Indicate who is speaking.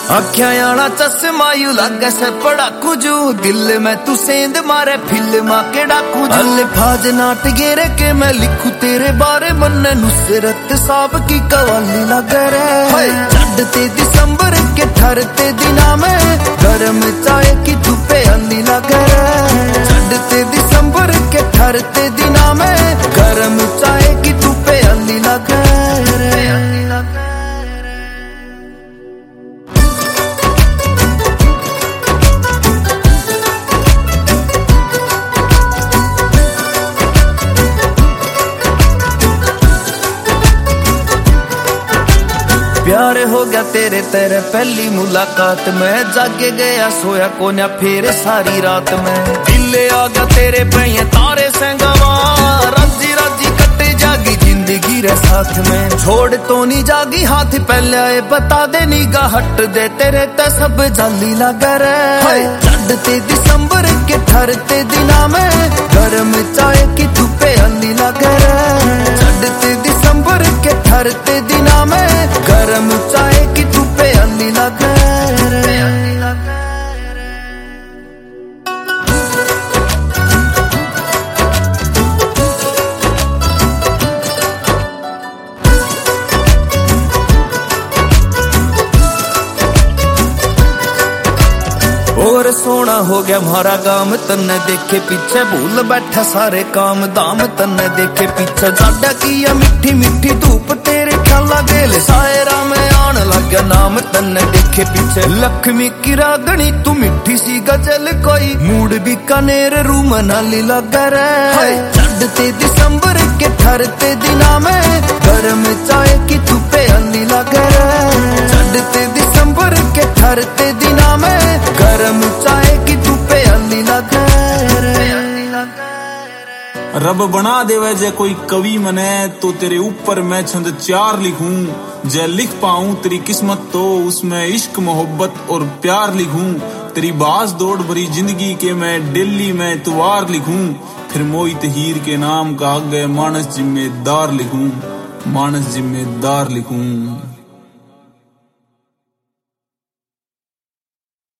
Speaker 1: आख्या आना चश्मा यू लागे से पड़ाकू जू, दिल में तू सेंध मारे फिल्मा के डाकू जू। अल्फाज नाट गेरे के मैं लिखू तेरे बारे, मन नुसरत साहब की कवाली लगे रे। चढ़ते दिसंबर के ठहरते दिना में, गरम चाय की धूपे अंधी लगे रे। चढ़ते दिसंबर के ठहरते दिना में, गरम चाय की धूपे अंधी लगे रे। प्यार हो गया तेरे तेरे पहली मुलाकात में, जागे गया सोया कोन्या फिर सारी रात में। दिल आ गया तेरे पे तारे संगवा, राजी राजी कटे जागी जिंदगी रे साथ में। छोड़ तो नहीं जागी हाथ पहले आए बता दे, निगाह हट दे तेरे ते सब जाली लगा रे। चढ़ते दिसंबर के ठहरते दिना में, गरम चाय की धूपे अंधी लगा रे। चढ़ते दिसंबर के ठहरते दिना में, गरम चाय की धूपे अंधी लगे रे। और सोना हो गया हमारा गाम तन्ने देखे पीछे, भूल बैठा सारे काम दाम तन्ने देखे पीछे। जाडा किया मिठी मिठी धूप तेरे ख्याला गेल, सायरा में आन लग गया नाम तन्ने देखे पीछे। लक्ष्मी की रागनी तू मिठी सी गजल कोई, मूड बीकानेर रू मनाली लगा रे। चढ़ते दिसंबर के ठहरते दिना में, गरम चाय की धूपे अंधी लगा रे। चढ़ते दिसंबर के ठहरते दिना में, गरम चाय की धूपे अंधी लगे रे।
Speaker 2: रब बना देवे जे कोई कवि मने, तो तेरे ऊपर मैं छंद 4 लिखूं। जे लिख पाऊं तेरी किस्मत तो उसमें इश्क मोहब्बत और प्यार लिखूं। तेरी बाज दौड़ भरी जिंदगी के मैं दिल्ली में तुवार लिखूं। फिर मोहित हीर के नाम का आगे मानस जिम्मेदार लिखूं, मानस जिम्मेदार लिखूं।